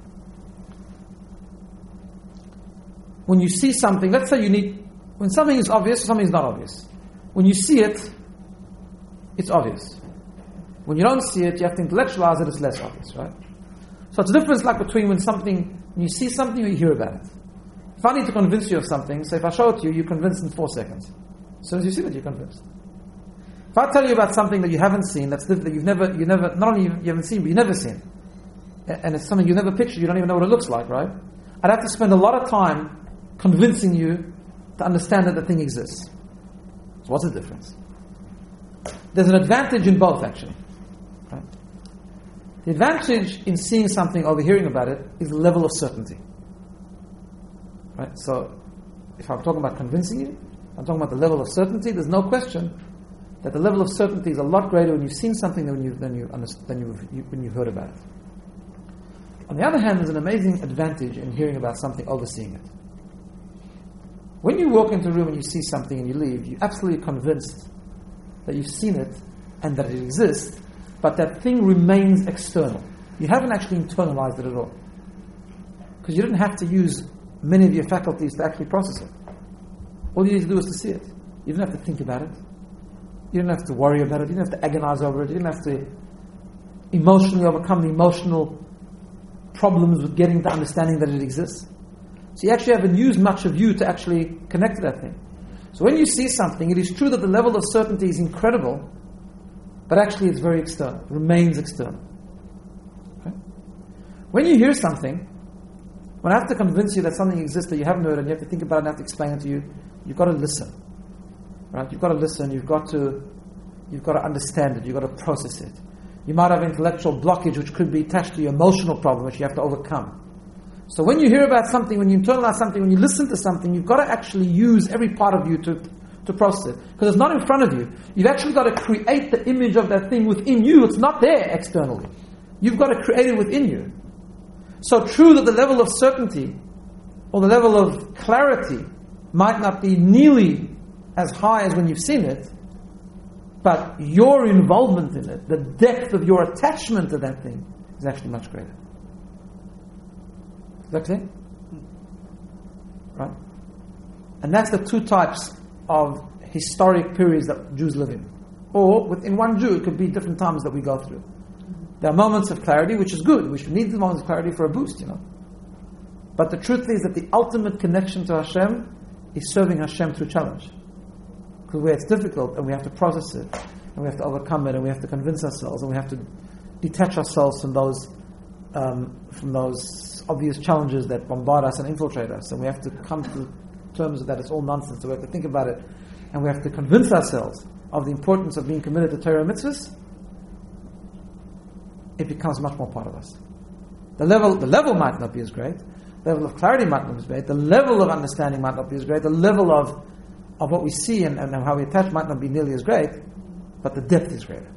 When you see something, let's say when something is obvious, something is not obvious. When you see it, it's obvious. When you don't see it, you have to intellectualize it, it's less obvious, right? So it's a difference like between when you see something or you hear about it. If I need to convince you of something, so if I show it to you, you're convinced in 4 seconds. As soon as you see it, you're convinced. If I tell you about something that you haven't seen, that you've never, not only you haven't seen, but you've never seen, and it's something you've never pictured, you don't even know what it looks like, right? I'd have to spend a lot of time convincing you to understand that the thing exists. So what's the difference? There's an advantage in both, actually. Right? The advantage in seeing something or hearing about it is the level of certainty. Right? So, if I'm talking about convincing you, I'm talking about the level of certainty. There's no question that the level of certainty is a lot greater when you've seen something than when you've heard about it. On the other hand, there's an amazing advantage in hearing about something over seeing it. When you walk into a room and you see something and you leave, you're absolutely convinced that you've seen it and that it exists, but that thing remains external. You haven't actually internalized it at all. Because you didn't have to use many of your faculties to actually process it. All you need to do is to see it. You don't have to think about it. You didn't have to worry about it. You didn't have to agonize over it. You didn't have to emotionally overcome the emotional problems with getting the understanding that it exists. So you actually haven't used much of you to actually connect to that thing. So when you see something, it is true that the level of certainty is incredible, but actually it's very external, remains external. Okay? When you hear something, when I have to convince you that something exists that you haven't heard and you have to think about it and I have to explain it to you, you've got to listen. Right? You've got to listen, you've got to understand it, you've got to process it. You might have intellectual blockage which could be attached to your emotional problem which you have to overcome. So when you hear about something, when you internalize something, when you listen to something, you've got to actually use every part of you to process it. Because it's not in front of you. You've actually got to create the image of that thing within you. It's not there externally. You've got to create it within you. So true that the level of certainty or the level of clarity might not be nearly as high as when you've seen it, but your involvement in it, the depth of your attachment to that thing is actually much greater. Is that clear? Right? And that's the two types of historic periods that Jews live in. Or within one Jew, it could be different times that we go through. There are moments of clarity, which is good. We should need the moments of clarity for a boost, But the truth is that the ultimate connection to Hashem is serving Hashem through challenge. Because where it's difficult and we have to process it, and we have to overcome it, and we have to convince ourselves, and we have to detach ourselves from those obvious challenges that bombard us and infiltrate us, and we have to come to terms that it's all nonsense. So we have to think about it, and we have to convince ourselves of the importance of being committed to Torah mitzvahs. It becomes much more part of us. The level might not be as great. The level of clarity might not be as great. The level of understanding might not be as great. The level of what we see and how we attach might not be nearly as great, but the depth is greater.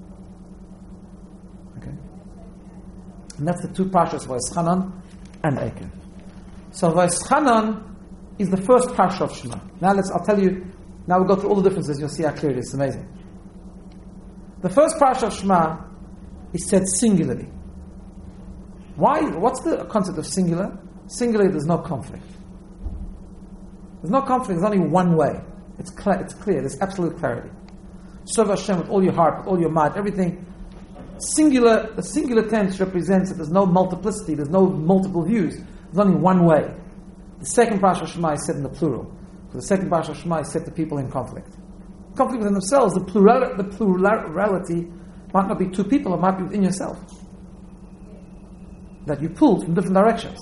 Okay? And that's the two parshas, Vayeschanan and Eikev. So Vayeschanan is the first parsha of Shema. Now I'll tell you, now we'll go through all the differences, you'll see how clear it is. It's amazing. The first parsha of Shema is said singularly. Why? What's the concept of singular? Singularly, there's no conflict. There's no conflict, there's only one way. It's clear, there's absolute clarity. Serve Hashem with all your heart, with all your might, everything. The singular tense represents that there's no multiplicity, there's no multiple views. There's only one way. The second parsha of Shema is said in the plural. So the second parsha of Shema is said to people in conflict. Conflict within themselves, the plurality might not be two people, it might be within yourself. That you pulled from different directions.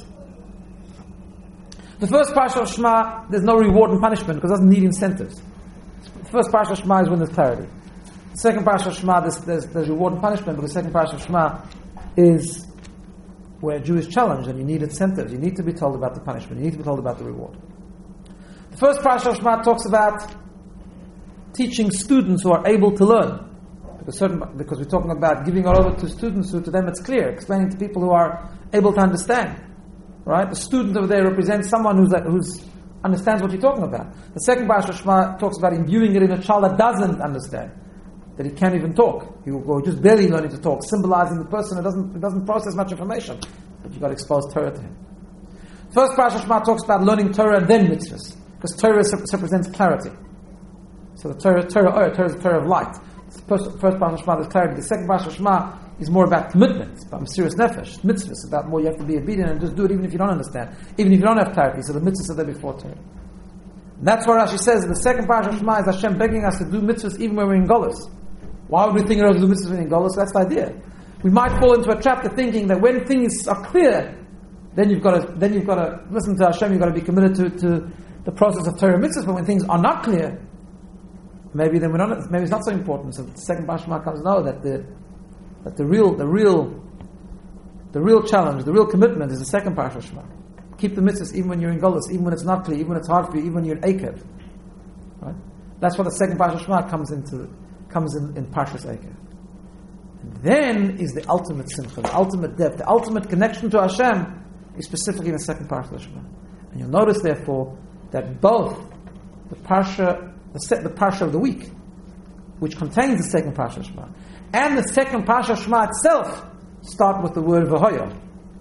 The first parsha of Shema, there's no reward and punishment because it doesn't need incentives. The first parsha of Shema is when there's clarity. The second parsha of Shema, there's reward and punishment, but the second parsha of Shema is where a Jew is challenged and you need incentives. You need to be told about the punishment. You need to be told about the reward. The first parsha of Shema talks about teaching students who are able to learn. Because we're talking about giving it over to students who to them it's clear, explaining to people who are able to understand. Right? The student over there represents someone who understands what you're talking about. The second parsha of Shema talks about imbuing it in a child that doesn't understand, that he can't even talk. He will go just barely learning to talk, symbolizing the person who doesn't process much information. But you've got to expose Torah to him. First parsha of Shema talks about learning Torah and then mitzvahs, because Torah represents clarity. So the Torah is the Torah of light. First parsha of Shema is clarity. The second parsha of Shema is more about commitment, it's about serious nefesh, mitzvahs, about more you have to be obedient and just do it even if you don't understand, even if you don't have clarity. So the mitzvahs are there before Torah. And that's why Rashi says the second parsha of Shema is Hashem begging us to do mitzvahs even when we're in Golus. Why would we think of do mitzvahs when we're in Golus? That's the idea. We might fall into a trap to thinking that when things are clear, then you've got to listen to Hashem. You've got to be committed to the process of Torah mitzvahs. But when things are not clear, maybe it's not so important. So the second parsha of Shema comes to know that the real challenge, the real commitment is the second parsha of Shema. Keep the mitzvahs even when you're in Golus, even when it's not clear, even when it's hard for you, even when you're in Eikev. Right? That's why the second parsha of Shema comes in Parshas Eikev. And then is the ultimate simcha, the ultimate depth, the ultimate connection to Hashem is specifically in the second parsha of Shema. And you'll notice therefore that both the parsha of the week, which contains the second parsha of Shema, and the second parsha of Shema itself start with the word V'hoya,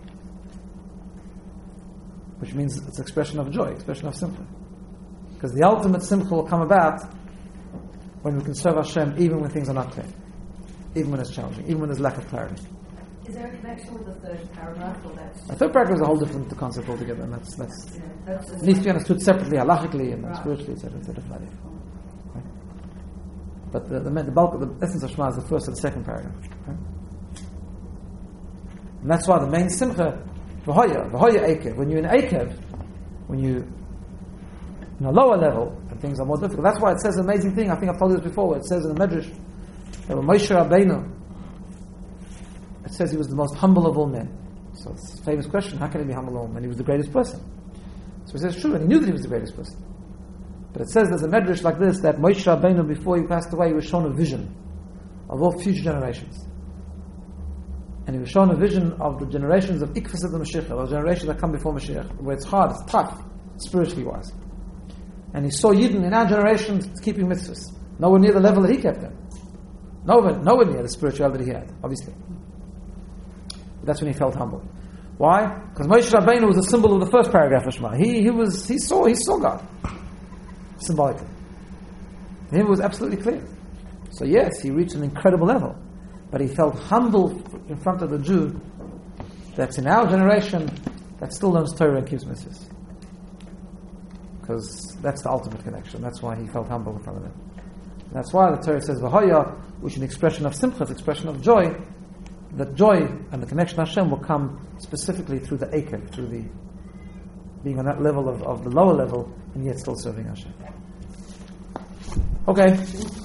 which means it's expression of joy, expression of simcha. Because the ultimate simcha will come about when we can serve Hashem even when things are not clear, even when it's challenging, even when there's lack of clarity. Is there a connection with the third paragraph, or that's... The third paragraph is a whole different concept altogether, and that's just needs to be understood separately, halachically and right. spiritually, etc. Right? But the bulk of the essence of Shema is the first and the second paragraph. Right? And that's why the main simcha, v'hoya ekev, when you're in ekev, when you in a lower level, and things are more difficult. That's why it says an amazing thing, I think I've told you this before, where it says in the Medrash, that when Moshe Rabbeinu, it says he was the most humble of all men. So it's a famous question, how can he be humble of all men? He was the greatest person. So he says, true, and he knew that he was the greatest person. But it says there's a Medrash like this, that Moshe Rabbeinu, before he passed away, he was shown a vision of all future generations. And he was shown a vision of the generations of Ikfas of the Mashiach, those generations that come before Mashiach, where it's hard, it's tough, spiritually wise. And he saw Yidden in our generation keeping mitzvahs, nowhere near the level that he kept them. Nowhere near the spirituality he had, obviously. But that's when he felt humble. Why? Because Moshe Rabbeinu was a symbol of the first paragraph of Shema. He saw God. Symbolically. For him it was absolutely clear. So yes, he reached an incredible level. But he felt humble in front of the Jew that's in our generation that still learns Torah and keeps mitzvahs. Because that's the ultimate connection. That's why he felt humble in front of them. And that's why the Torah says V'hoya, which is an expression of simcha, an expression of joy. That joy and the connection to Hashem will come specifically through the ekev, through the being on that level of the lower level, and yet still serving Hashem. Okay.